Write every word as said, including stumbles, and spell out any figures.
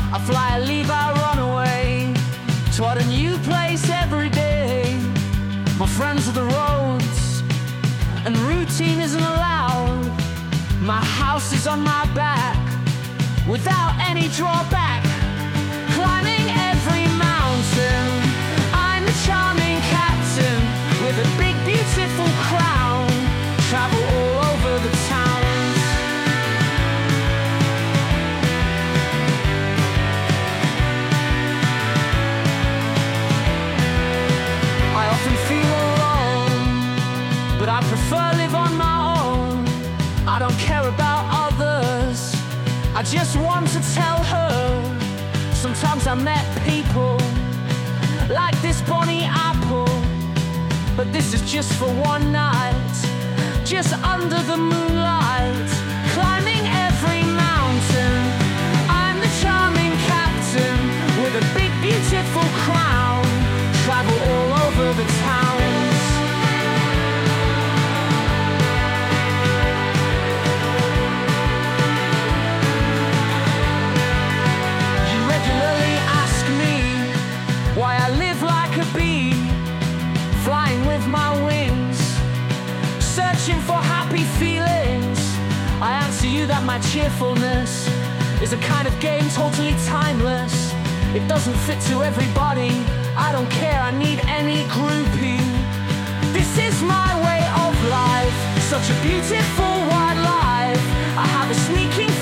I fly, I leave, I run away toward a new place every day. My friends are the roads, and routine isn't allowed. My house is on my back, without any drawback. Climbing every mountain, I'm the charming captain with a big beautiful crown. Travel all over the towns. I often feel alone, but I prefer live on my own. I don't care about others, I just want to tell her. Sometimes I met people like this Bonnie Apple, but this is just for one night, just under the moonlight. Climbing every mountain, I'm the charming captain with a big beautiful crown. Travel all over the towns. You regularly ask me why I live like a bee, flying with my wings, searching for happy feelings. I answer you that my cheerfulness is a kind of game totally timeless. It doesn't fit to everybody, I don't care, I need any groupie. This is my way of life, such a beautiful wildlife. I have a sneaking